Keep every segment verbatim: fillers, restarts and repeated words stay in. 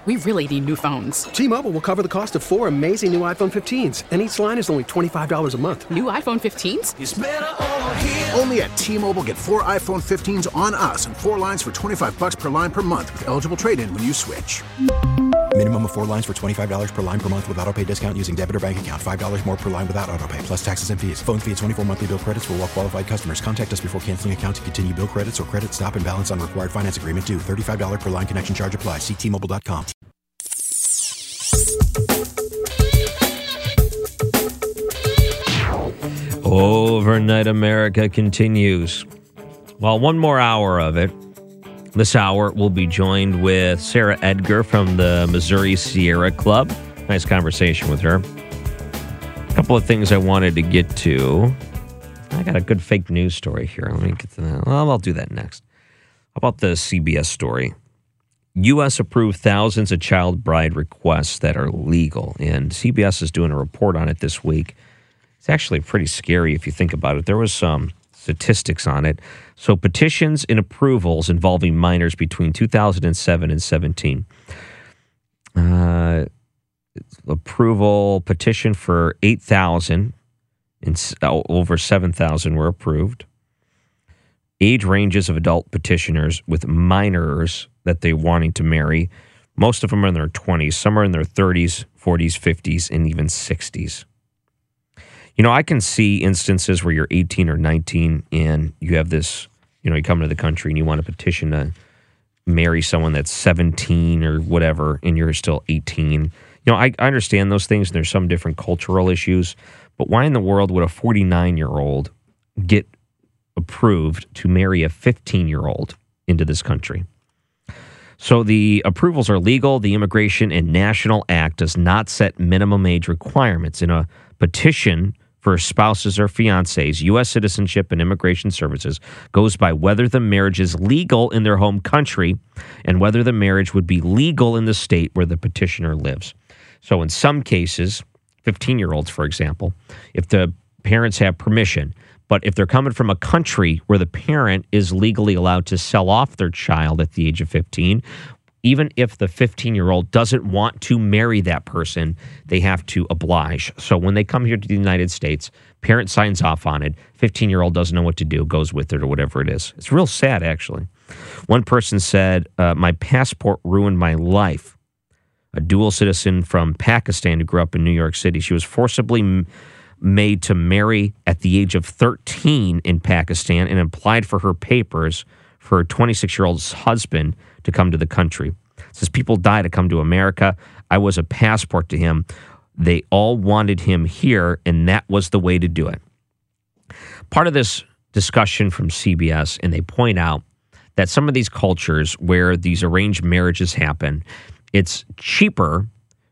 We really need new phones. T-Mobile will cover the cost of four amazing new iPhone fifteens, and each line is only twenty-five dollars a month. New iPhone fifteens? It's better over here. Only at T-Mobile, get four iPhone fifteens on us and four lines for twenty-five dollars per line per month with eligible trade-in when you switch. Minimum of four lines for twenty-five dollars per line per month with autopay discount using debit or bank account. five dollars more per line without autopay, plus taxes and fees. Phone fee at twenty-four monthly bill credits for well-qualified customers. Contact us before canceling account to continue bill credits or credit stop and balance on required finance agreement due. thirty-five dollars per line connection charge applies. See T Mobile dot com. Overnight America continues. Well, one more hour of it. This hour, we'll be joined with Sarah Edgar from the Missouri Sierra Club. Nice conversation with her. A couple of things I wanted to get to. I got a good fake news story here. Let me get to that. Well, I'll do that next. How about the C B S story? U S approved thousands of child bride requests that are legal, and C B S is doing a report on it this week. It's actually pretty scary if you think about it. There was some statistics on it. So petitions and approvals involving minors between two thousand seven and seventeen. Uh, approval petition for eight thousand and over seven thousand were approved. Age ranges of adult petitioners with minors that they're wanting to marry. Most of them are in their twenties. Some are in their thirties, forties, fifties, and even sixties. You know, I can see instances where you're eighteen or nineteen and you have this, you know, you come into the country and you want to petition to marry someone that's seventeen or whatever, and you're still eighteen. You know, I, I understand those things, and there's some different cultural issues, but why in the world would a forty-nine-year-old get approved to marry a fifteen-year-old into this country? So the approvals are legal. The Immigration and National Act does not set minimum age requirements. In a petition for spouses or fiancés, U S Citizenship and Immigration Services goes by whether the marriage is legal in their home country and whether the marriage would be legal in the state where the petitioner lives. So in some cases, fifteen-year-olds, for example, if the parents have permission, but if they're coming from a country where the parent is legally allowed to sell off their child at the age of fifteen, even if the fifteen-year-old doesn't want to marry that person, they have to oblige. So when they come here to the United States, parent signs off on it, fifteen-year-old doesn't know what to do, goes with it or whatever it is. It's real sad, actually. One person said, uh, my passport ruined my life. A dual citizen from Pakistan who grew up in New York City. She was forcibly m- made to marry at the age of thirteen in Pakistan and applied for her papers for her twenty-six-year-old husband to come to the country. It says people die to come to America. I was a passport to him. They all wanted him here, and that was the way to do it. Part of this discussion from C B S, and they point out that some of these cultures where these arranged marriages happen, it's cheaper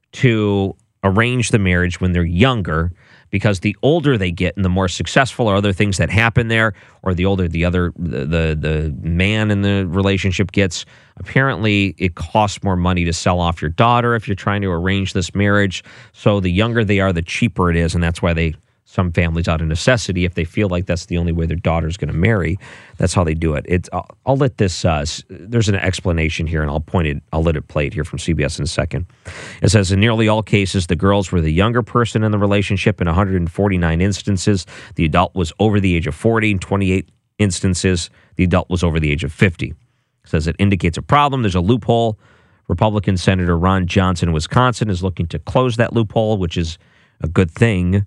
to arrange the marriage when they're younger, because the older they get and the more successful or other things that happen there, or the older the other the, the the man in the relationship gets, apparently it costs more money to sell off your daughter if you're trying to arrange this marriage. So the younger they are, the cheaper it is, and that's why they some families, out of necessity, if they feel like that's the only way their daughter's going to marry, that's how they do it. It's I'll, I'll let this. Uh, there's an explanation here, and I'll point it. I'll let it play it here from C B S in a second. It says in nearly all cases, the girls were the younger person in the relationship. In one hundred forty-nine instances, the adult was over the age of forty. In twenty-eight instances, the adult was over the age of fifty. It says it indicates a problem. There's a loophole. Republican Senator Ron Johnson of Wisconsin is looking to close that loophole, which is a good thing.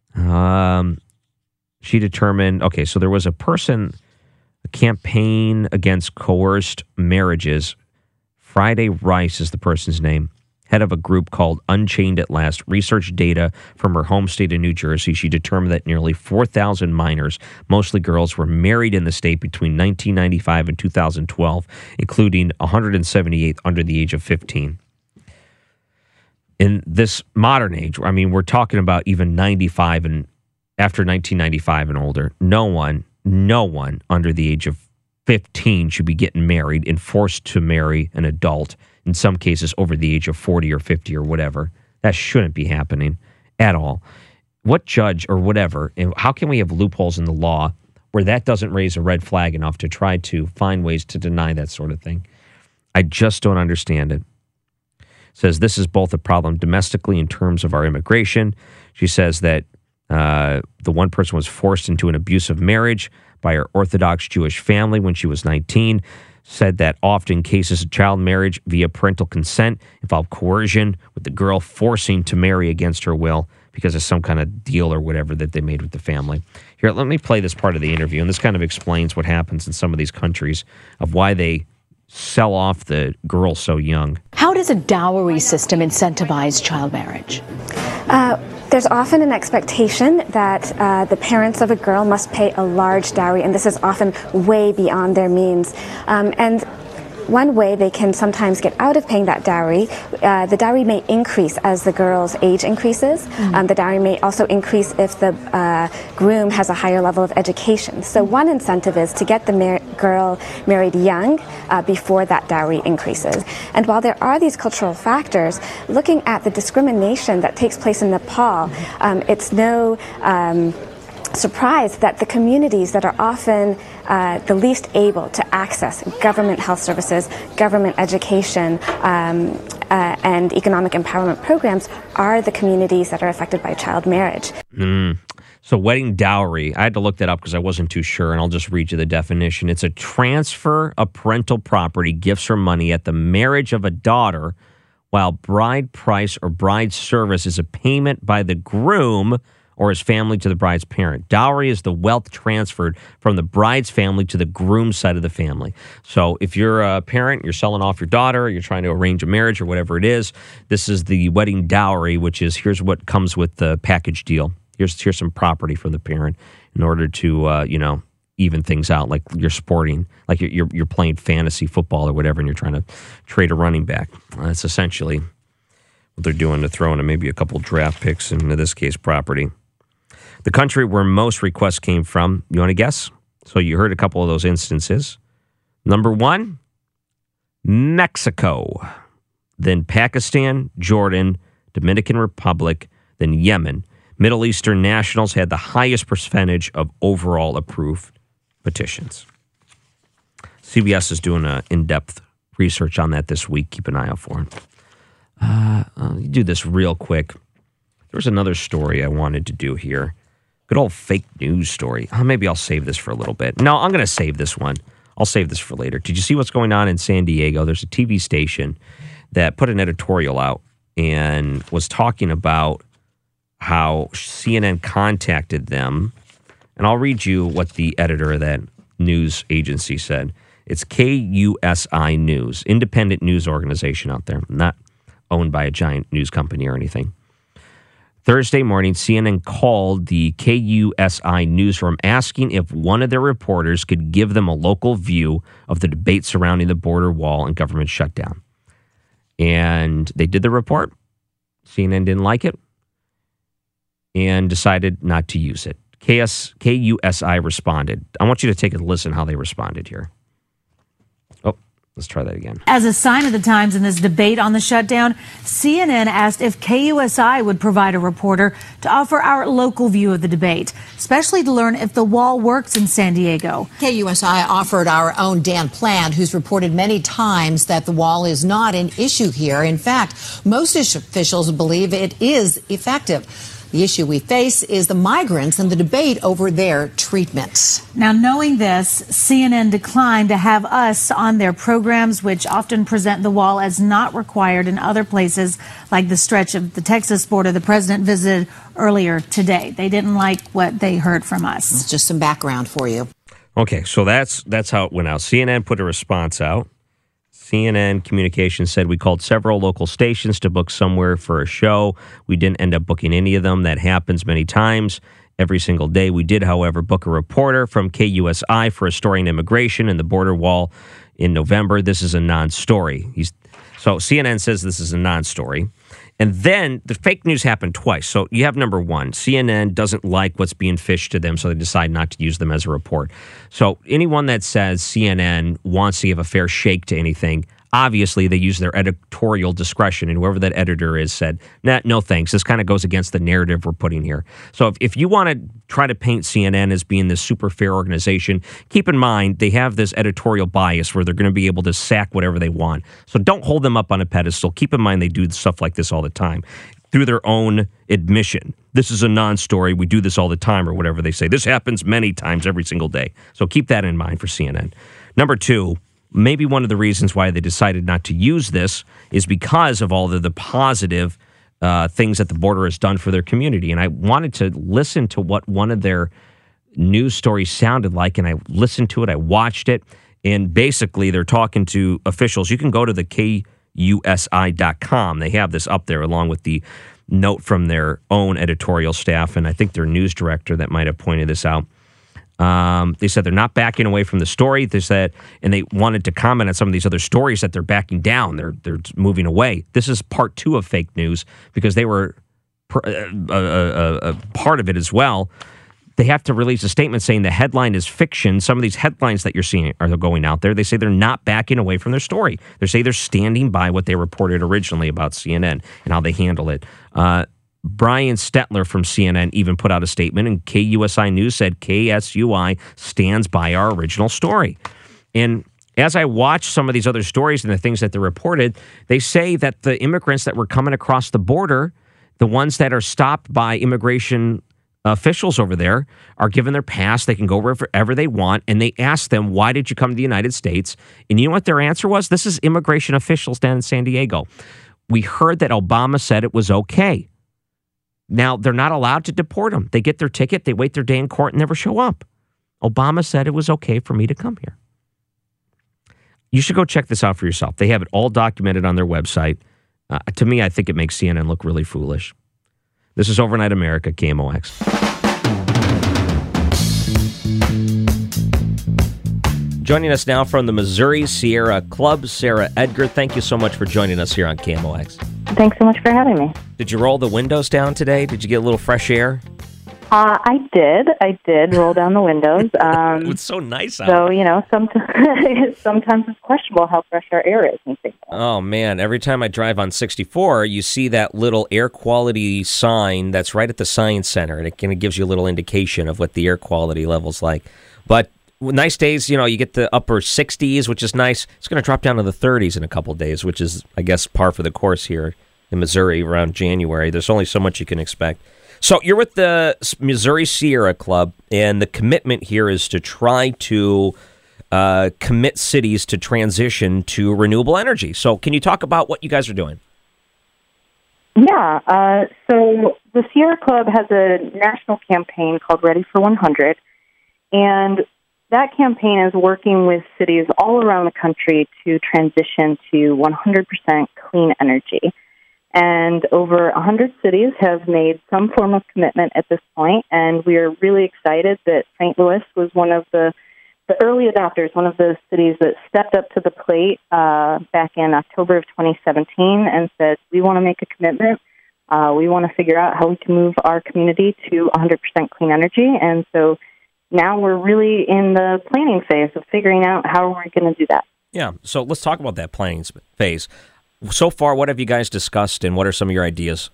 Um, she determined, okay, so there was a person, a campaign against coerced marriages. Friday Rice is the person's name, head of a group called Unchained at Last, researched data from her home state of New Jersey. She determined that nearly four thousand minors, mostly girls, were married in the state between nineteen ninety-five and two thousand twelve, including one hundred seventy-eight under the age of fifteen. In this modern age, I mean, we're talking about even ninety-five and after nineteen ninety-five and older, no one, no one under the age of fifteen should be getting married and forced to marry an adult, in some cases over the age of forty or fifty or whatever. That shouldn't be happening at all. What judge or whatever, and how can we have loopholes in the law where that doesn't raise a red flag enough to try to find ways to deny that sort of thing? I just don't understand it. says this is both a problem domestically in terms of our immigration. She says that uh, the one person was forced into an abusive marriage by her Orthodox Jewish family when she was nineteen. Said that often cases of child marriage via parental consent involve coercion, with the girl forcing to marry against her will because of some kind of deal or whatever that they made with the family. Here, let me play this part of the interview, and this kind of explains what happens in some of these countries of why they sell off the girl so young. How does a dowry system incentivize child marriage? Uh, there's often an expectation that uh, the parents of a girl must pay a large dowry, and this is often way beyond their means. Um, and one way they can sometimes get out of paying that dowry, uh, the dowry may increase as the girl's age increases. Mm-hmm. Um, the dowry may also increase if the uh, groom has a higher level of education. So one incentive is to get the mar- girl married young uh, before that dowry increases. And while there are these cultural factors, looking at the discrimination that takes place in Nepal, um, it's no um, surprise that the communities that are often uh, the least able to access government health services, government education, um, uh, and economic empowerment programs are the communities that are affected by child marriage. Mm. So wedding dowry, I had to look that up because I wasn't too sure, and I'll just read you the definition. It's a transfer of parental property, gifts, or money at the marriage of a daughter, while bride price or bride service is a payment by the groom or his family to the bride's parent. Dowry is the wealth transferred from the bride's family to the groom's side of the family. So if you're a parent, you're selling off your daughter, you're trying to arrange a marriage or whatever it is, this is the wedding dowry, which is here's what comes with the package deal. Here's here's some property from the parent in order to, uh, you know, even things out, like you're sporting, like you're, you're, you're playing fantasy football or whatever, and you're trying to trade a running back. That's essentially what they're doing to throw in maybe a couple draft picks, and in this case, property. The country where most requests came from, you want to guess? So you heard a couple of those instances. Number one, Mexico, then Pakistan, Jordan, Dominican Republic, then Yemen. Middle Eastern nationals had the highest percentage of overall approved petitions. C B S is doing an in-depth research on that this week. Keep an eye out for it. Uh, I'll do this real quick. There's another story I wanted to do here. Good old fake news story. Oh, maybe I'll save this for a little bit. No, I'm going to save this one. I'll save this for later. Did you see what's going on in San Diego? There's a T V station that put an editorial out and was talking about how C N N contacted them. And I'll read you what the editor of that news agency said. It's K U S I News, independent news organization out there, not owned by a giant news company or anything. Thursday morning, C N N called the K U S I newsroom asking if one of their reporters could give them a local view of the debate surrounding the border wall and government shutdown. And they did the report. C N N didn't like it and decided not to use it. K U S I responded. I want you to take a listen how they responded here. Oh, let's try that again. As a sign of the times in this debate on the shutdown, C N N asked if K U S I would provide a reporter to offer our local view of the debate, especially to learn if the wall works in San Diego. K U S I offered our own Dan Plant, who's reported many times that the wall is not an issue here. In fact, most officials believe it is effective. The issue we face is the migrants and the debate over their treatment. Now, knowing this, C N N declined to have us on their programs, which often present the wall as not required in other places, like the stretch of the Texas border the president visited earlier today. They didn't like what they heard from us. It's just some background for you. Okay, so that's that's how it went out. C N N put a response out. C N N Communications said, we called several local stations to book somewhere for a show. We didn't end up booking any of them. That happens many times, every single day. We did, however, book a reporter from K U S I for a story on immigration and the border wall in November. This is a non-story. He's, so C N N says this is a non-story. And then the fake news happened twice. So you have number one, C N N doesn't like what's being fished to them, so they decide not to use them as a report. So anyone that says C N N wants to give a fair shake to anything, obviously they use their editorial discretion, and whoever that editor is said, nah, no thanks. This kind of goes against the narrative we're putting here. So if, if you want to try to paint C N N as being this super fair organization, keep in mind they have this editorial bias where they're going to be able to sack whatever they want. So don't hold them up on a pedestal. Keep in mind they do stuff like this all the time through their own admission. This is a non-story. We do this all the time, or whatever they say. This happens many times every single day. So keep that in mind for C N N. Number two, maybe one of the reasons why they decided not to use this is because of all of the positive uh, things that the border has done for their community. And I wanted to listen to what one of their news stories sounded like, and I listened to it, I watched it, and basically they're talking to officials. You can go to the K U S I dot com. They have this up there along with the note from their own editorial staff, and I think their news director that might have pointed this out. Um, they said they're not backing away from the story. They said, and they wanted to comment on some of these other stories that they're backing down. They're they're moving away. This is part two of fake news because they were per, uh, uh, uh, uh, part of it as well. They have to release a statement saying the headline is fiction. Some of these headlines that you're seeing are going out there. They say they're not backing away from their story. They say they're standing by what they reported originally about C N N and how they handle it. Uh, Brian Stetler from C N N even put out a statement, and K U S I News said K S U I stands by our original story. And as I watch some of these other stories and the things that they reported, they say that the immigrants that were coming across the border, the ones that are stopped by immigration officials over there, are given their pass. They can go wherever they want, and they ask them, why did you come to the United States? And you know what their answer was? This is immigration officials down in San Diego. We heard that Obama said it was okay. Now, they're not allowed to deport them. They get their ticket, they wait their day in court, and never show up. Obama said it was okay for me to come here. You should go check this out for yourself. They have it all documented on their website. Uh, to me, I think it makes C N N look really foolish. This is Overnight America, K M O X. Joining us now from the Missouri Sierra Club, Sarah Edgar. Thank you so much for joining us here on K M O X. Thanks so much for having me. Did you roll the windows down today? Did you get a little fresh air? Uh, I did. I did roll down the windows. Um, it was so nice out. So, you know, sometimes, sometimes it's questionable how fresh our air is. And things like that. Oh, man. Every time I drive on sixty-four, you see that little air quality sign that's right at the Science Center, and it kind of gives you a little indication of what the air quality level's like. But nice days, you know, you get the upper sixties, which is nice. It's going to drop down to the thirties in a couple of days, which is, I guess, par for the course here in Missouri around January. There's only so much you can expect. So you're with the Missouri Sierra Club, and the commitment here is to try to uh, commit cities to transition to renewable energy. So can you talk about what you guys are doing? Yeah. Uh, so the Sierra Club has a national campaign called Ready for one hundred, and that campaign is working with cities all around the country to transition to one hundred percent clean energy. And over one hundred cities have made some form of commitment at this point, and we are really excited that Saint Louis was one of the, the early adopters, one of the cities that stepped up to the plate uh, back in October of twenty seventeen and said, we want to make a commitment. Uh, we want to figure out how we can move our community to one hundred percent clean energy. And so now we're really in the planning phase of figuring out how we're going to do that. Yeah, so let's talk about that planning phase. So far, what have you guys discussed, and what are some of your ideas?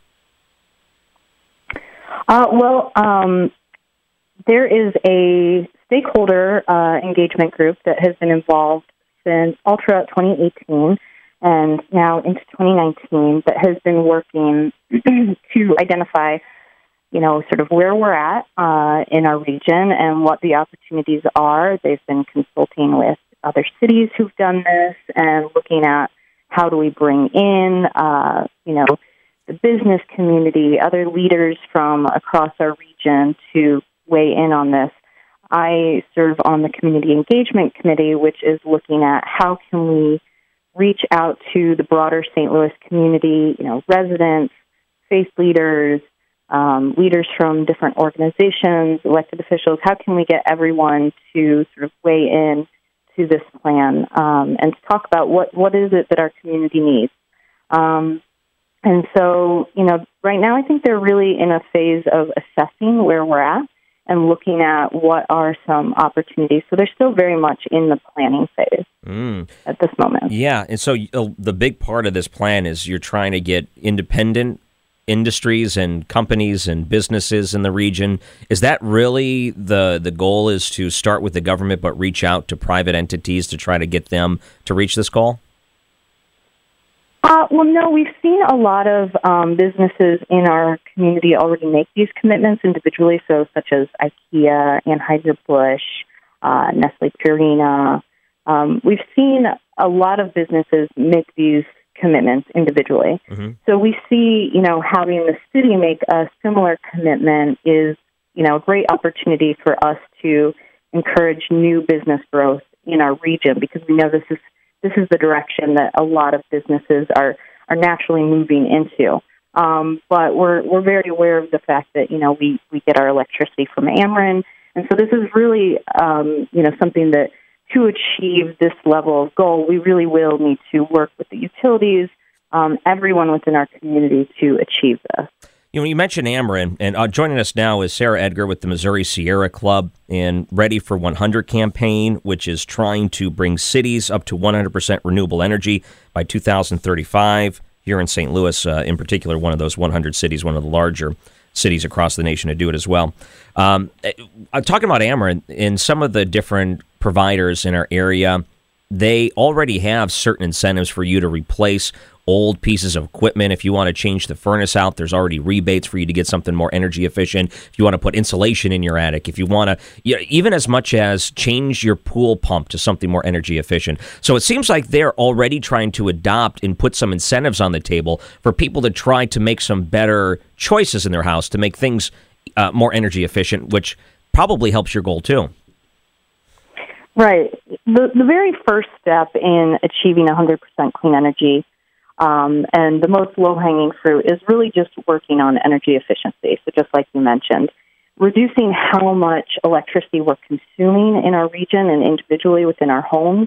Uh, well, um, there is a stakeholder uh, engagement group that has been involved since all throughout twenty eighteen and now into twenty nineteen that has been working to identify, you know, sort of where we're at uh, in our region and what the opportunities are. They've been consulting with other cities who've done this and looking at how do we bring in, uh, you know, the business community, other leaders from across our region to weigh in on this. I serve on the Community Engagement Committee, which is looking at how can we reach out to the broader Saint Louis community, you know, residents, faith leaders, um, leaders from different organizations, elected officials. How can we get everyone to sort of weigh in to this plan um, and to talk about what, what is it that our community needs. Um, and so, you know, right now I think they're really in a phase of assessing where we're at and looking at what are some opportunities. So they're still very much in the planning phase mm. at this moment. Yeah, and so uh, the big part of this plan is you're trying to get independent industries and companies and businesses in the region. Is that really the the goal, is to start with the government but reach out to private entities to try to get them to reach this goal? Uh, well, no, we've seen a lot of um, businesses in our community already make these commitments individually, so such as IKEA, Anheuser-Busch, uh, Nestle Purina. Um, we've seen a lot of businesses make these commitments individually. Mm-hmm. So we see, you know, having the city make a similar commitment is, you know, a great opportunity for us to encourage new business growth in our region, because we know this is This is the direction that a lot of businesses are, are naturally moving into. Um, but we're we're very aware of the fact that, you know, we, we get our electricity from Ameren. And so this is really, um, you know, something that to achieve this level of goal, we really will need to work with the utilities, um, everyone within our community to achieve this. You know, you mentioned Ameren, and uh, joining us now is Sarah Edgar with the Missouri Sierra Club and Ready for one hundred campaign, which is trying to bring cities up to one hundred percent renewable energy by two thousand thirty-five. Here in Saint Louis, uh, in particular, one of those one hundred cities, one of the larger cities across the nation to do it as well. Um, I'm talking about Ameren, and some of the different providers in our area, they already have certain incentives for you to replace old pieces of equipment. If you want to change the furnace out, there's already rebates for you to get something more energy efficient. If you want to put insulation in your attic, if you want to, you know, even as much as change your pool pump to something more energy efficient. So it seems like they're already trying to adopt and put some incentives on the table for people to try to make some better choices in their house to make things uh, more energy efficient, which probably helps your goal too. Right. The, the very first step in achieving one hundred percent clean energy, Um, and the most low-hanging fruit, is really just working on energy efficiency. So just like you mentioned, reducing how much electricity we're consuming in our region and individually within our homes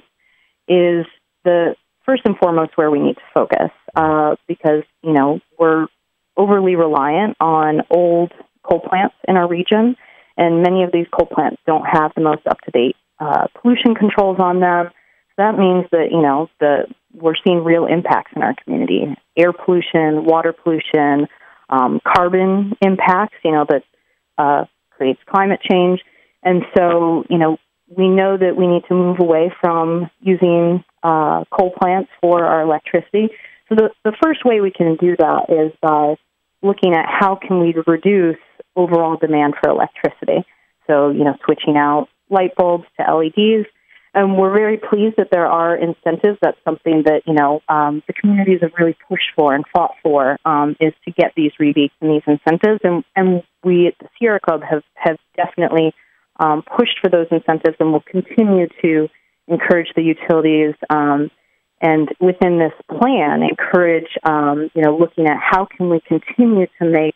is the first and foremost where we need to focus, uh, because, you know, we're overly reliant on old coal plants in our region, and many of these coal plants don't have the most up-to-date uh, pollution controls on them. That means that, you know, the we're seeing real impacts in our community: air pollution, water pollution, um, carbon impacts, you know, that uh, creates climate change. And so, you know, we know that we need to move away from using uh, coal plants for our electricity. So the, the first way we can do that is by looking at how can we reduce overall demand for electricity. So, you know, switching out light bulbs to L E Ds. And we're very pleased that there are incentives. That's something that, you know, um, the communities have really pushed for and fought for, um, is to get these rebates and these incentives. And, and we at the Sierra Club have, have definitely um, pushed for those incentives, and will continue to encourage the utilities um, and within this plan encourage, um, you know, looking at how can we continue to make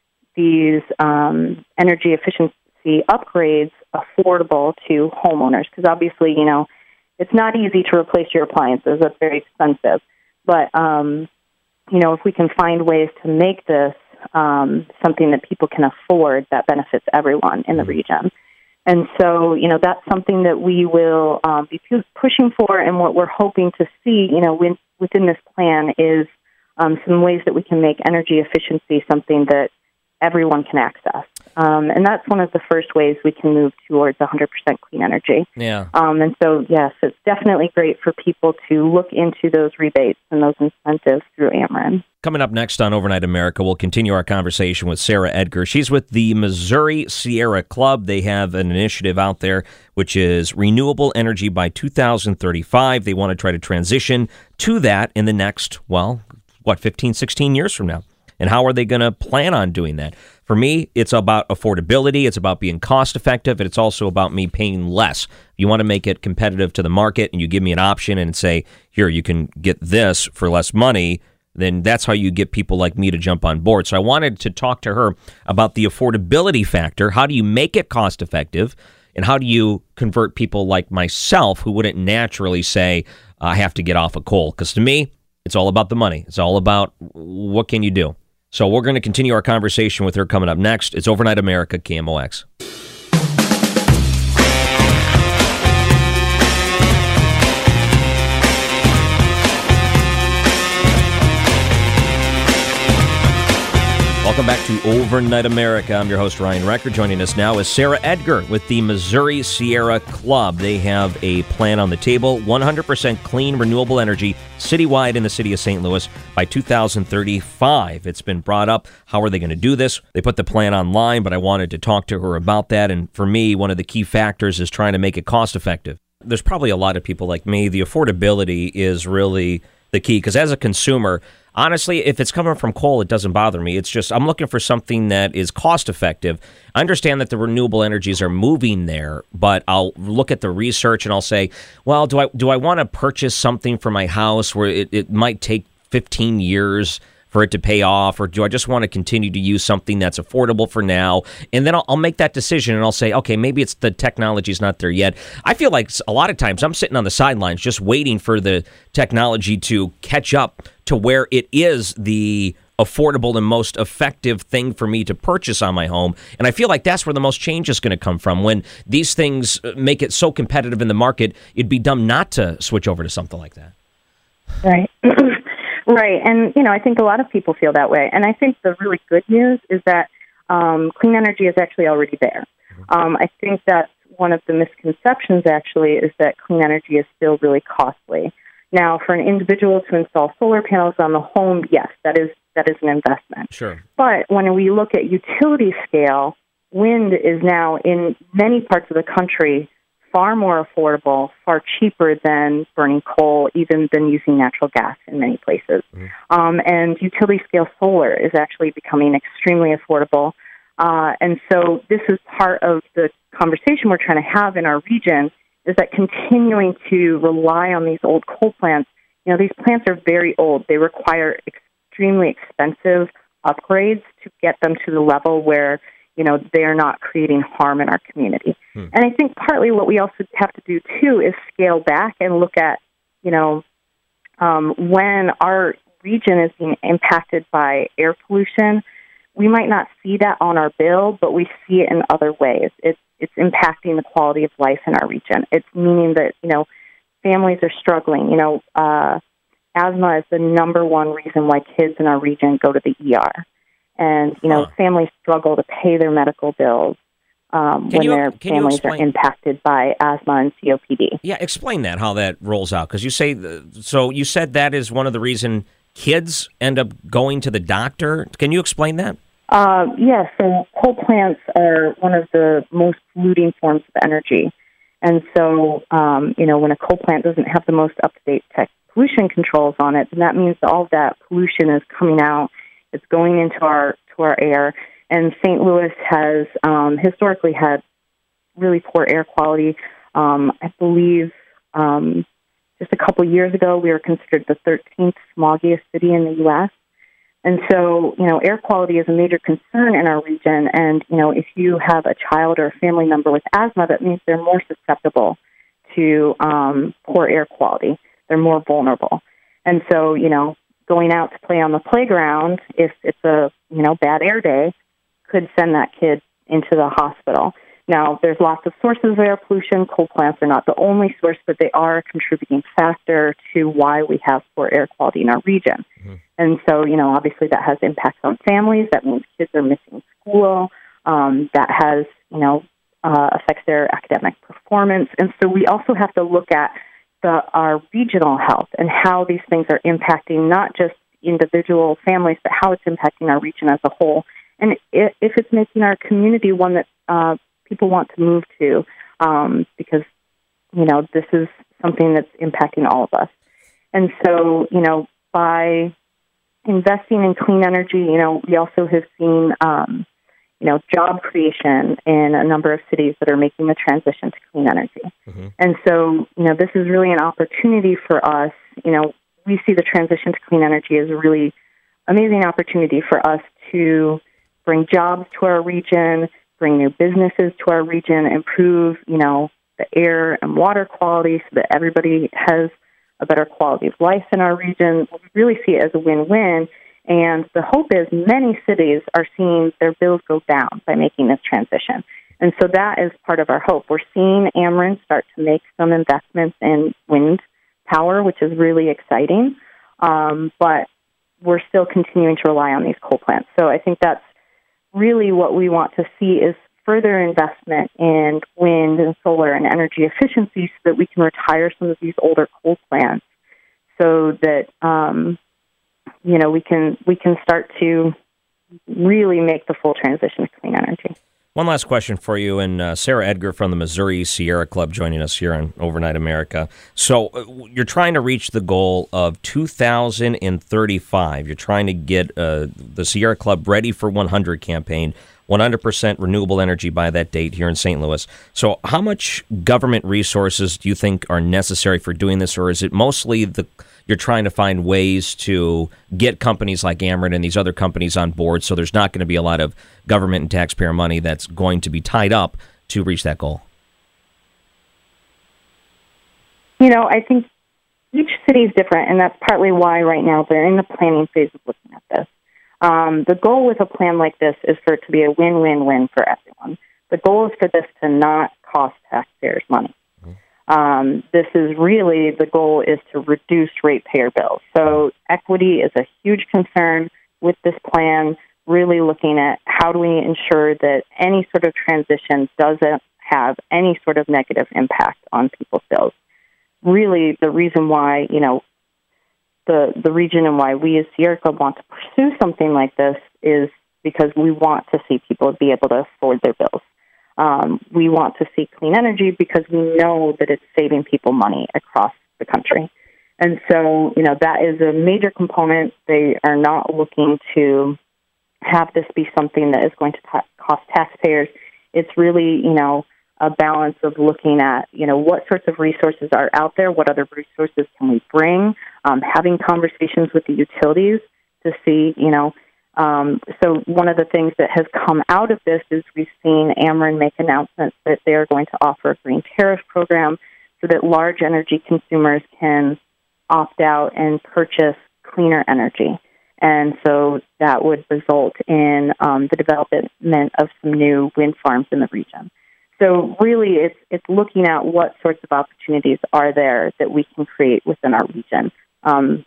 these um, energy efficiency upgrades affordable to homeowners, because obviously, you know, it's not easy to replace your appliances. That's very expensive. But, um, you know, if we can find ways to make this um, something that people can afford, that benefits everyone in the region. And so, you know, that's something that we will um, be pushing for, and what we're hoping to see, you know, win- within this plan is um, some ways that we can make energy efficiency something that everyone can access. Um, and that's one of the first ways we can move towards one hundred percent clean energy. Yeah. Um, and so, yes, it's definitely great for people to look into those rebates and those incentives through Ameren. Coming up next on Overnight America, we'll continue our conversation with Sarah Edgar. She's with the Missouri Sierra Club. They have an initiative out there, which is renewable energy by two thousand thirty-five. They want to try to transition to that in the next, well, what, fifteen, sixteen years from now. And how are they going to plan on doing that? For me, it's about affordability. It's about being cost effective. And it's also about me paying less. You want to make it competitive to the market, and you give me an option and say, here, you can get this for less money. Then that's how you get people like me to jump on board. So I wanted to talk to her about the affordability factor. How do you make it cost effective? And how do you convert people like myself who wouldn't naturally say, I have to get off of coal? Because to me, it's all about the money. It's all about what can you do? So we're going to continue our conversation with her coming up next. It's Overnight America, K M O X. Welcome back to Overnight America. I'm your host, Ryan Recker. Joining us now is Sarah Edgar with the Missouri Sierra Club. They have a plan on the table, one hundred percent clean, renewable energy citywide in the city of Saint Louis by two thousand thirty-five. It's been brought up, how are they going to do this? They put the plan online, but I wanted to talk to her about that. And for me, one of the key factors is trying to make it cost effective. There's probably a lot of people like me. The affordability is really the key, because as a consumer, honestly, if it's coming from coal, it doesn't bother me. It's just I'm looking for something that is cost-effective. I understand that the renewable energies are moving there, but I'll look at the research and I'll say, well, do I do I want to purchase something for my house where it, it might take fifteen years for it to pay off, or do I just want to continue to use something that's affordable for now? And then I'll, I'll make that decision and I'll say, okay, maybe it's the technology's not there yet. I feel like a lot of times I'm sitting on the sidelines just waiting for the technology to catch up to where it is the affordable and most effective thing for me to purchase on my home. And I feel like that's where the most change is going to come from. When these things make it so competitive in the market, it'd be dumb not to switch over to something like that. Right. Right. And, you know, I think a lot of people feel that way. And I think the really good news is that um, clean energy is actually already there. Um, I think that one of the misconceptions, actually, is that clean energy is still really costly. Now, for an individual to install solar panels on the home, yes, that is that is an investment. Sure. But when we look at utility scale, wind is now in many parts of the country far more affordable, far cheaper than burning coal, even than using natural gas in many places. Mm-hmm. Um, and utility-scale solar is actually becoming extremely affordable. Uh, and so this is part of the conversation we're trying to have in our region, is that continuing to rely on these old coal plants, you know, these plants are very old. They require extremely expensive upgrades to get them to the level where, you know, they're not creating harm in our community. Hmm. And I think partly what we also have to do, too, is scale back and look at, you know, um, when our region is being impacted by air pollution, we might not see that on our bill, but we see it in other ways. It's, it's impacting the quality of life in our region. It's meaning that, you know, families are struggling. You know, uh, asthma is the number one reason why kids in our region go to the E R. And, you know, huh. families struggle to pay their medical bills um, when you, their families are impacted by asthma and C O P D. Yeah, explain that, how that rolls out. Because you say, the, so you said that is one of the reason kids end up going to the doctor. Can you explain that? Uh, yes, so coal plants are one of the most polluting forms of energy. And so, um, you know, when a coal plant doesn't have the most up-to-date tech pollution controls on it, then that means that all of that pollution is coming out. It's going into our to our air, and Saint Louis has um, historically had really poor air quality. Um, I believe um, just a couple years ago, we were considered the thirteenth smoggiest city in the U S And so, you know, air quality is a major concern in our region. And, you know, if you have a child or a family member with asthma, that means they're more susceptible to um, poor air quality. They're more vulnerable. And so, you know, going out to play on the playground, if it's a, you know, bad air day, could send that kid into the hospital. Now, there's lots of sources of air pollution. Coal plants are not the only source, but they are a contributing factor to why we have poor air quality in our region. Mm-hmm. And so, you know, obviously that has impacts on families. That means kids are missing school. Um, that has, you know, uh, affects their academic performance. And so we also have to look at The, our regional health and how these things are impacting not just individual families, but how it's impacting our region as a whole. And if, if it's making our community one that uh, people want to move to, um, because, you know, this is something that's impacting all of us. And so, you know, by investing in clean energy, you know, we also have seen, um, you know, job creation in a number of cities that are making the transition to clean energy. Mm-hmm. And so, you know, this is really an opportunity for us. You know, we see the transition to clean energy as a really amazing opportunity for us to bring jobs to our region, bring new businesses to our region, improve, you know, the air and water quality so that everybody has a better quality of life in our region. We really see it as a win-win. And the hope is many cities are seeing their bills go down by making this transition. And so that is part of our hope. We're seeing Ameren start to make some investments in wind power, which is really exciting. Um, but we're still continuing to rely on these coal plants. So I think that's really what we want to see is further investment in wind and solar and energy efficiency so that we can retire some of these older coal plants so that, um, you know, we can we can start to really make the full transition to clean energy. One last question for you, and uh, Sarah Edgar from the Missouri Sierra Club joining us here on Overnight America. So uh, you're trying to reach the goal of two thousand thirty-five. You're trying to get uh, the Sierra Club ready for one hundred campaign, one hundred percent renewable energy by that date here in Saint Louis. So how much government resources do you think are necessary for doing this, or is it mostly the you're trying to find ways to get companies like Ameren and these other companies on board so there's not going to be a lot of government and taxpayer money that's going to be tied up to reach that goal? You know, I think each city is different, and that's partly why right now they're in the planning phase of looking at this. Um, the goal with a plan like this is for it to be a win-win-win for everyone. The goal is for this to not cost taxpayers money. Um, this is really, the goal is to reduce ratepayer bills. So equity is a huge concern with this plan, really looking at how do we ensure that any sort of transition doesn't have any sort of negative impact on people's bills. Really, the reason why, you know, the, the region and why we as Sierra Club want to pursue something like this is because we want to see people be able to afford their bills. Um, we want to see clean energy because we know that it's saving people money across the country. And so, you know, that is a major component. They are not looking to have this be something that is going to ta- cost taxpayers. It's really, you know, a balance of looking at, you know, what sorts of resources are out there, what other resources can we bring, um, having conversations with the utilities to see, you know, Um, so one of the things that has come out of this is we've seen Ameren make announcements that they're going to offer a green tariff program so that large energy consumers can opt out and purchase cleaner energy. And so that would result in um, the development of some new wind farms in the region. So really it's it's looking at what sorts of opportunities are there that we can create within our region. Um,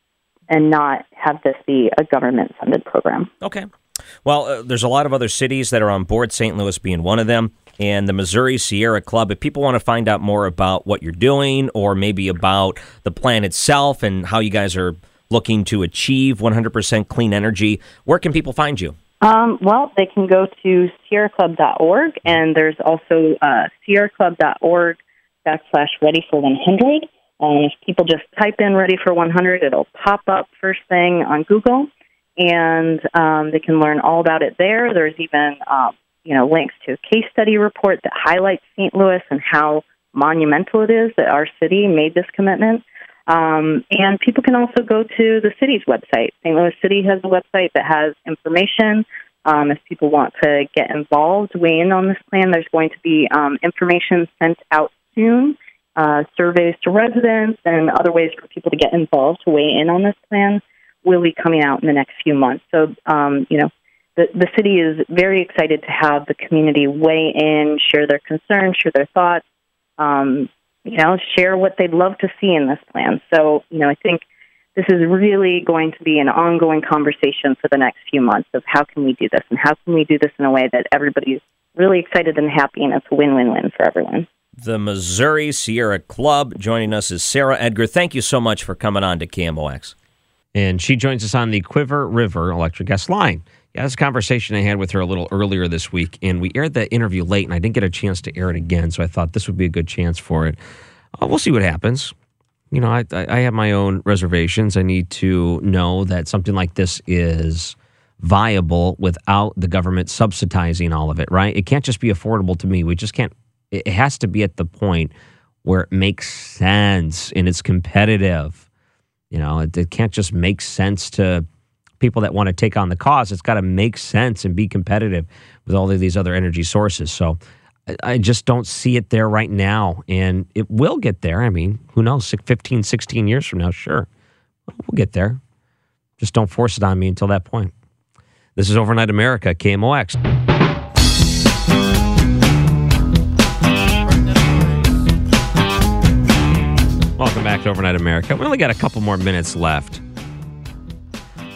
and not have this be a government-funded program. Okay. Well, uh, there's a lot of other cities that are on board, Saint Louis being one of them, and the Missouri Sierra Club. If people want to find out more about what you're doing or maybe about the plan itself and how you guys are looking to achieve one hundred percent clean energy, where can people find you? Um, well, they can go to sierra club dot org, and there's also uh, sierra club dot org backslash ready for one hundred. Um, if people just type in Ready for one hundred, it'll pop up first thing on Google, and um, they can learn all about it there. There's even, um, you know, links to a case study report that highlights Saint Louis and how monumental it is that our city made this commitment. Um, and people can also go to the city's website. Saint Louis City has a website that has information. Um, if people want to get involved, weigh in on this plan, there's going to be um, information sent out soon. Uh, surveys to residents and other ways for people to get involved to weigh in on this plan will be coming out in the next few months. So, um, you know, the, the city is very excited to have the community weigh in, share their concerns, share their thoughts, um, you know, share what they'd love to see in this plan. So, you know, I think this is really going to be an ongoing conversation for the next few months of how can we do this and how can we do this in a way that everybody's really excited and happy and it's a win-win-win for everyone. The Missouri Sierra Club. Joining us is Sarah Edgar. Thank you so much for coming on to K M O X. And she joins us on the Cuivre River Electric Gas Line. Yeah, this conversation I had with her a little earlier this week, and we aired that interview late, and I didn't get a chance to air it again, so I thought this would be a good chance for it. Uh, we'll see what happens. You know, I, I have my own reservations. I need to know that something like this is viable without the government subsidizing all of it, right? It can't just be affordable to me. We just can't. It has to be at the point where it makes sense and it's competitive. You know, it, it can't just make sense to people that want to take on the cause. It's got to make sense and be competitive with all of these other energy sources. So I, I just don't see it there right now. And it will get there. I mean, who knows, fifteen, sixteen years from now, sure. We'll get there. Just don't force it on me until that point. This is Overnight America, K M O X. Welcome back to Overnight America. We only got a couple more minutes left.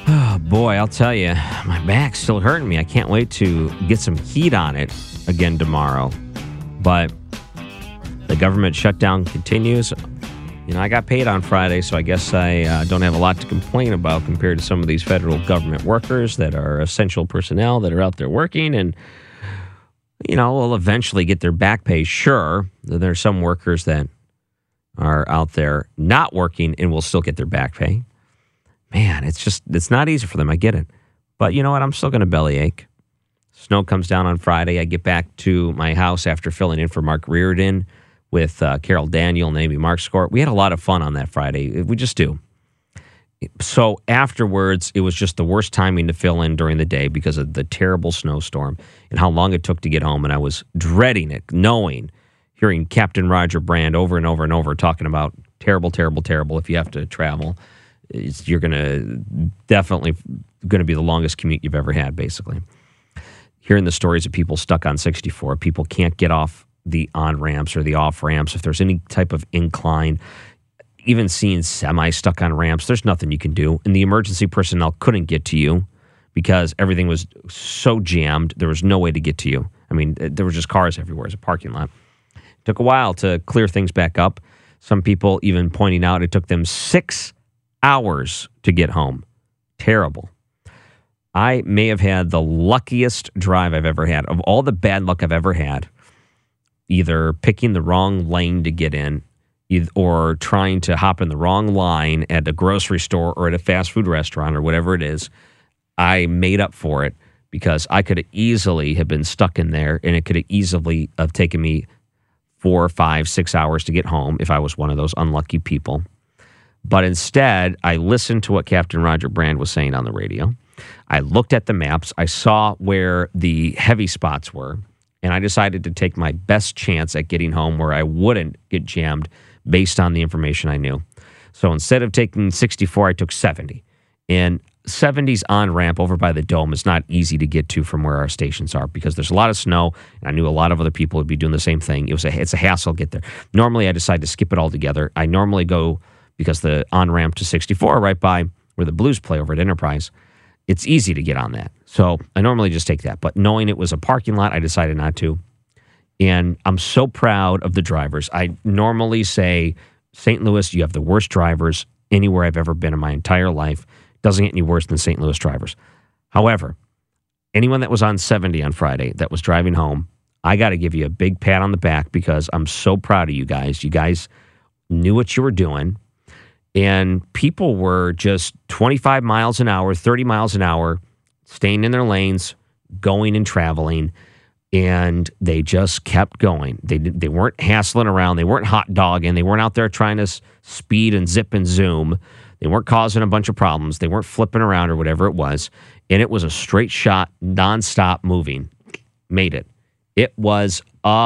boy, I'll tell you, my back's still hurting me. I can't wait to get some heat on it again tomorrow. But the government shutdown continues. You know, I got paid on Friday, so I guess I uh, don't have a lot to complain about compared to some of these federal government workers that are essential personnel that are out there working and, you know, will eventually get their back pay. Sure, there are some workers that are out there not working and will still get their back pay. Man, it's just, it's not easy for them. I get it. But you know what? I'm still going to bellyache. Snow comes down on Friday. I get back to my house after filling in for Mark Reardon with uh, Carol Daniel and Amy Markscourt. We had a lot of fun on that Friday. We just do. So afterwards, it was just the worst timing to fill in during the day because of the terrible snowstorm and how long it took to get home. And I was dreading it, knowing, hearing Captain Roger Brand over and over and over talking about terrible, terrible, terrible. If you have to travel, it's, you're going to definitely going to be the longest commute you've ever had, basically. Hearing the stories of people stuck on sixty-four, people can't get off the on-ramps or the off-ramps. If there's any type of incline, even seeing semi stuck on ramps, there's nothing you can do. And the emergency personnel couldn't get to you because everything was so jammed. There was no way to get to you. I mean, there were just cars everywhere. It's a parking lot. It took a while to clear things back up. Some people even pointing out it took them six hours to get home. Terrible. I may have had the luckiest drive I've ever had. Of all the bad luck I've ever had, either picking the wrong lane to get in or trying to hop in the wrong line at a grocery store or at a fast food restaurant or whatever it is, I made up for it because I could have easily have been stuck in there and it could have easily have taken me four, five, six hours to get home if I was one of those unlucky people. But instead, I listened to what Captain Roger Brand was saying on the radio. I looked at the maps. I saw where the heavy spots were. And I decided to take my best chance at getting home where I wouldn't get jammed based on the information I knew. So instead of taking sixty-four, I took seventy. And seventy's on-ramp over by the Dome is not easy to get to from where our stations are because there's a lot of snow, and I knew a lot of other people would be doing the same thing. It was a, it's a hassle to get there. Normally, I decide to skip it altogether. I normally go, because the on-ramp to sixty-four right by where the Blues play over at Enterprise, it's easy to get on that. So I normally just take that. But knowing it was a parking lot, I decided not to. And I'm so proud of the drivers. I normally say, Saint Louis, you have the worst drivers anywhere I've ever been in my entire life. Doesn't get any worse than Saint Louis drivers. However, anyone that was on seventy on Friday that was driving home, I got to give you a big pat on the back because I'm so proud of you guys. You guys knew what you were doing. And people were just twenty-five miles an hour, thirty miles an hour, staying in their lanes, going and traveling, and they just kept going. They they weren't hassling around. They weren't hot dogging. They weren't out there trying to speed and zip and zoom. They weren't causing a bunch of problems. They weren't flipping around or whatever it was. And it was a straight shot, nonstop moving. Made it. It was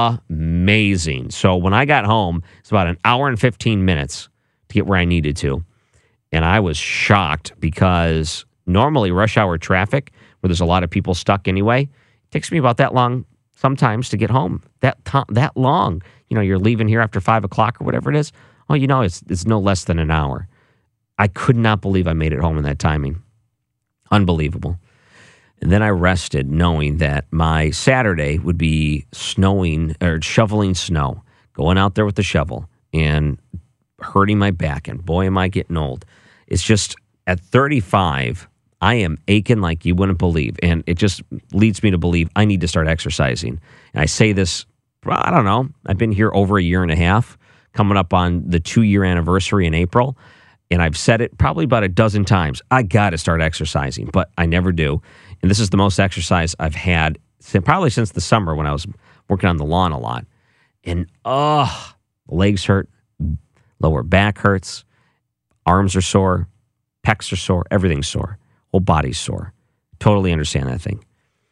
amazing. So when I got home, it's about an hour and fifteen minutes to get where I needed to. And I was shocked because normally rush hour traffic, where there's a lot of people stuck anyway, it takes me about that long sometimes to get home. That t- that long. You know, you're leaving here after five o'clock or whatever it is. Oh, you know, it's it's no less than an hour. I could not believe I made it home in that timing. Unbelievable. And then I rested knowing that my Saturday would be snowing or shoveling snow, going out there with the shovel and hurting my back. And boy, am I getting old. It's just at thirty-five, I am aching like you wouldn't believe. And it just leads me to believe I need to start exercising. And I say this, I don't know, I've been here over a year and a half, coming up on the two-year anniversary in April. And I've said it probably about a dozen times. I got to start exercising, but I never do. And this is the most exercise I've had since, probably since the summer when I was working on the lawn a lot. And, oh, legs hurt, lower back hurts, arms are sore, pecs are sore, everything's sore, whole body's sore. Totally understand that thing.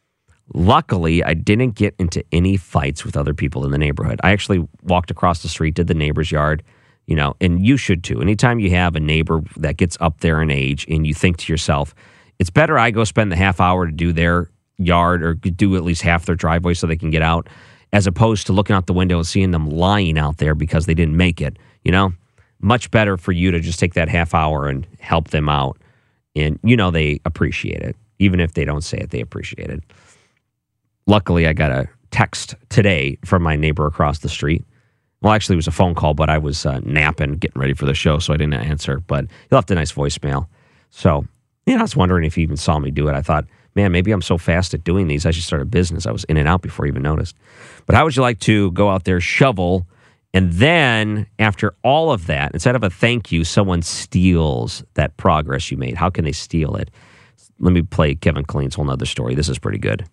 Luckily, I didn't get into any fights with other people in the neighborhood. I actually walked across the street, did the neighbor's yard, you know, and you should too. Anytime you have a neighbor that gets up there in age and you think to yourself, it's better I go spend the half hour to do their yard or do at least half their driveway so they can get out, as opposed to looking out the window and seeing them lying out there because they didn't make it. You know, much better for you to just take that half hour and help them out And, you know, they appreciate it. Even if they don't say it, they appreciate it. Luckily, I got a text today from my neighbor across the street. Well, actually, it was a phone call, but I was uh, napping, getting ready for the show, so I didn't answer. But he left a nice voicemail. So, you know, I was wondering if he even saw me do it. I thought, man, maybe I'm so fast at doing these, I should start a business. I was in and out before I even noticed. But how would you like to go out there, shovel, and then after all of that, instead of a thank you, someone steals that progress you made? How can they steal it? Let me play Kevin Killeen's whole nother story. This is pretty good.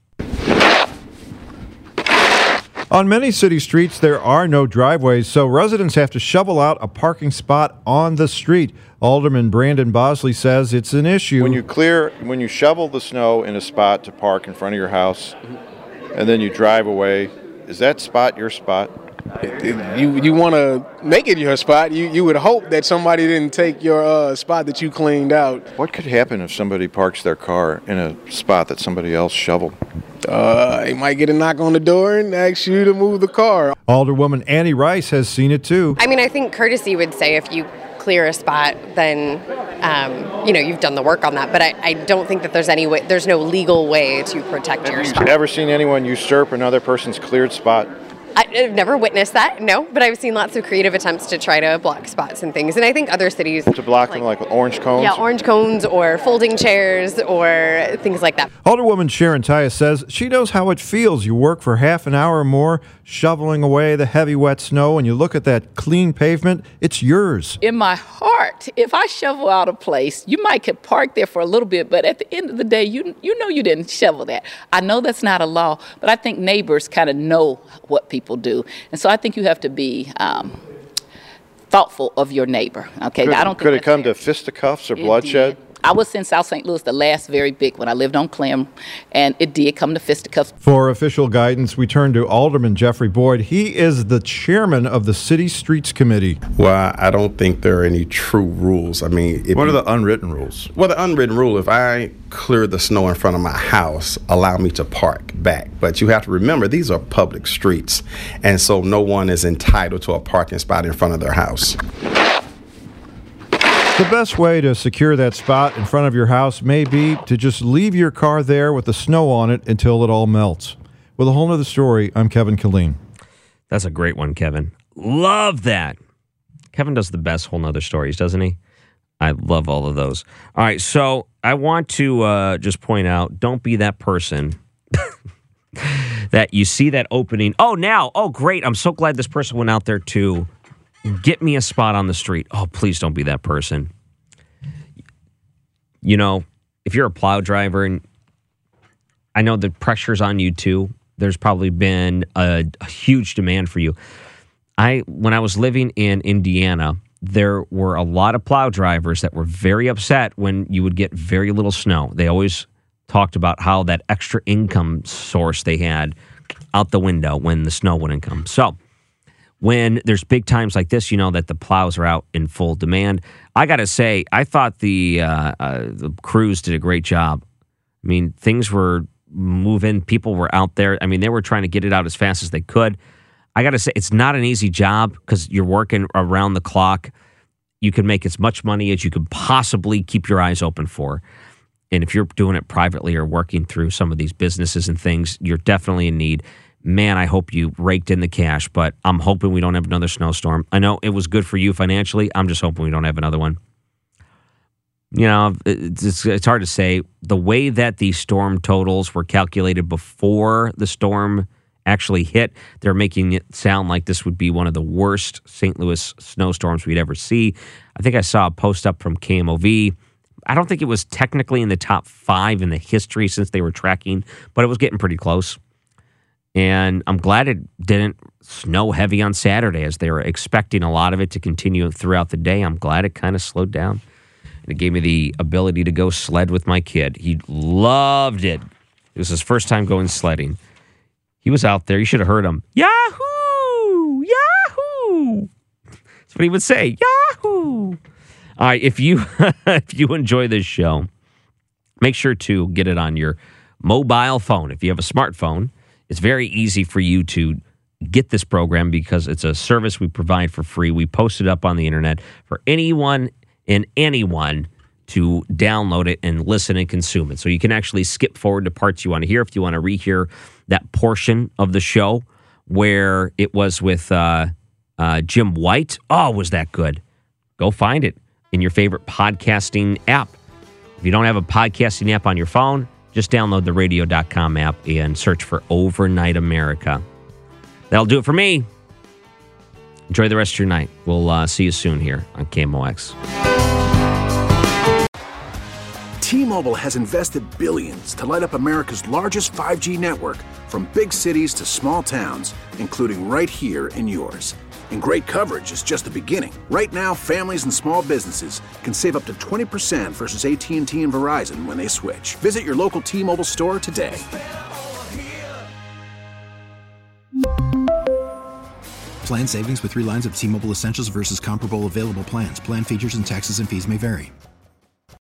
On many city streets, there are no driveways, so residents have to shovel out a parking spot on the street. Alderman Brandon Bosley says it's an issue. When you clear, when you shovel the snow in a spot to park in front of your house, and then you drive away, is that spot your spot? You you want to make it your spot. You you would hope that somebody didn't take your uh, spot that you cleaned out. What could happen if somebody parks their car in a spot that somebody else shoveled? Uh, they might get a knock on the door and ask you to move the car. Alderwoman Annie Rice has seen it too. I mean, I think courtesy would say if you clear a spot, then um, you know you've done the work on that. But I, I don't think that there's any way. There's no legal way to protect your spot. Have you ever seen anyone usurp another person's cleared spot? I've never witnessed that, no, but I've seen lots of creative attempts to try to block spots and things. And I think other cities... To block like, them like orange cones? Yeah, orange cones or folding chairs or things like that. Alderwoman Sharon Tyus says she knows how it feels. You work for half an hour or more shoveling away the heavy, wet snow, and you look at that clean pavement, it's yours. In my heart, if I shovel out a place, you might could park there for a little bit, but at the end of the day, you you know you didn't shovel that. I know that's not a law, but I think neighbors kind of know what people do. And so I think you have to be um, thoughtful of your neighbor. Okay, could, I don't. Could think it come fair. to fisticuffs or it bloodshed? Did. I was in South Saint Louis the last very big when I lived on Clem, and it did come to fisticuffs. For official guidance, we turn to Alderman Jeffrey Boyd. He is the chairman of the City Streets Committee. Well, I don't think there are any true rules. I mean, if what you, are the unwritten rules? Well, the unwritten rule, if I clear the snow in front of my house, allow me to park back. But you have to remember, these are public streets, and so no one is entitled to a parking spot in front of their house. The best way to secure that spot in front of your house may be to just leave your car there with the snow on it until it all melts. With a whole nother story, I'm Kevin Killeen. That's a great one, Kevin. Love that. Kevin does the best whole nother stories, doesn't he? I love all of those. All right, so I want to uh, just point out, don't be that person that you see that opening. Oh, now, oh, great. I'm so glad this person went out there to get me a spot on the street. Oh, please don't be that person. You know, if you're a plow driver, and I know the pressure's on you too, there's probably been a, a huge demand for you. I, when I was living in Indiana, there were a lot of plow drivers that were very upset when you would get very little snow. They always talked about how that extra income source they had out the window when the snow wouldn't come. So when there's big times like this, you know that the plows are out in full demand. I got to say, I thought the uh, uh, the crews did a great job. I mean, things were moving. People were out there. I mean, they were trying to get it out as fast as they could. I got to say, it's not an easy job because you're working around the clock. You can make as much money as you could possibly keep your eyes open for. And if you're doing it privately or working through some of these businesses and things, you're definitely in need. Man, I hope you raked in the cash, but I'm hoping we don't have another snowstorm. I know it was good for you financially. I'm just hoping we don't have another one. You know, it's, it's hard to say. The way that the storm totals were calculated before the storm actually hit, they're making it sound like this would be one of the worst Saint Louis snowstorms we'd ever see. I think I saw a post up from K M O V. I don't think it was technically in the top five in the history since they were tracking, but it was getting pretty close. And I'm glad it didn't snow heavy on Saturday as they were expecting a lot of it to continue throughout the day. I'm glad it kind of slowed down. And it gave me the ability to go sled with my kid. He loved it. It was his first time going sledding. He was out there. You should have heard him. Yahoo! Yahoo! That's what he would say. Yahoo! All right, if you if you enjoy this show, make sure to get it on your mobile phone. If you have a smartphone, it's very easy for you to get this program because it's a service we provide for free. We post it up on the internet for anyone and anyone to download it and listen and consume it. So you can actually skip forward to parts you want to hear if you want to rehear that portion of the show where it was with uh, uh, Jim White. Oh, was that good? Go find it in your favorite podcasting app. If you don't have a podcasting app on your phone, just download the radio dot com app and search for Overnight America. That'll do it for me. Enjoy the rest of your night. We'll uh, see you soon here on K M O X. T-Mobile has invested billions to light up America's largest five G network, from big cities to small towns, including right here in yours. And great coverage is just the beginning. Right now, families and small businesses can save up to twenty percent versus A T and T and Verizon when they switch. Visit your local T-Mobile store today. Plan savings with three lines of T-Mobile Essentials versus comparable available plans. Plan features and taxes and fees may vary.